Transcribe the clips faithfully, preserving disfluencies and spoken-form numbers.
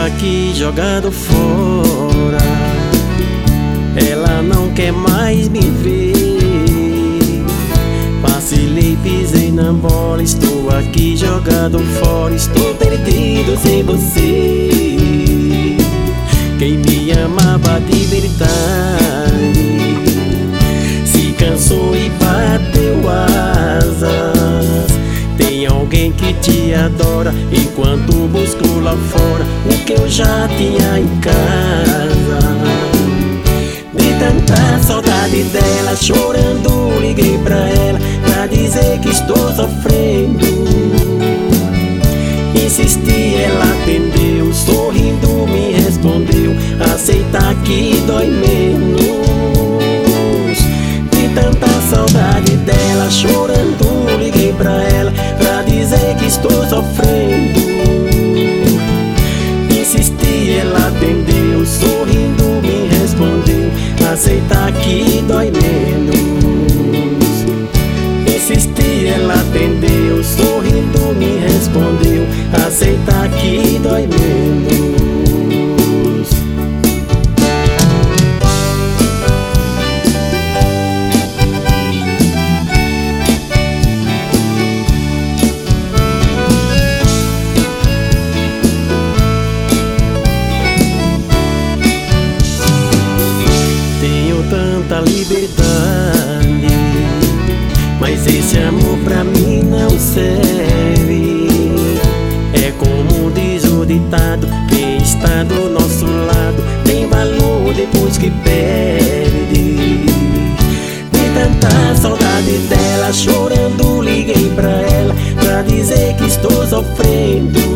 aqui jogado fora. Ela não quer mais me ver. Vacilei, pisei na bola. Estou aqui jogado fora. Estou perdido sem você. Quem me amava de verdade se cansou e bateu asas. Tem alguém que te adora enquanto busco lá fora o que eu já tinha em casa. De tanta saudade dela, chorando, liguei pra ela pra dizer que estou sofrendo. Insisti, ela atendeu, sorrindo me respondeu: aceita que dói menos. De tanta saudade dela, chorando, liguei pra ela pra dizer que estou sofrendo. Insisti, ela atendeu, sorrindo me respondeu: aceita que dói menos. Insisti, ela atendeu, sorrindo me respondeu: aceita que dói menos. Tenho tanta liberdade, mas esse amor pra mim não serve. É como diz o ditado: quem está do nosso lado tem valor depois que perde. De tanta saudade dela, chorando, liguei pra ela pra dizer que estou sofrendo.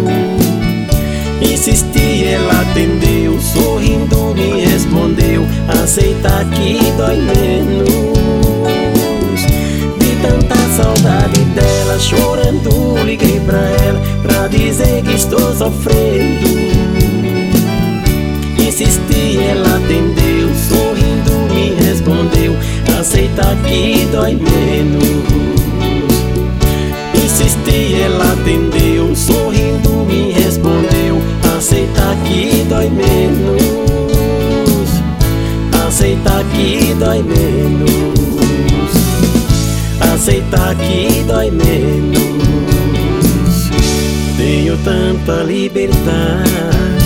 Insisti, ela atendeu, sorrindo me respondeu: aceita que dói menos. De tanta saudade dela, chorando, liguei pra ela pra dizer que estou sofrendo. Insisti, ela atendeu, sorrindo me respondeu: aceita que dói menos. Insisti, ela atendeu, sorrindo me respondeu: aceita que dói menos. Aceita que dói menos. Aceita que dói menos. Tenho tanta liberdade,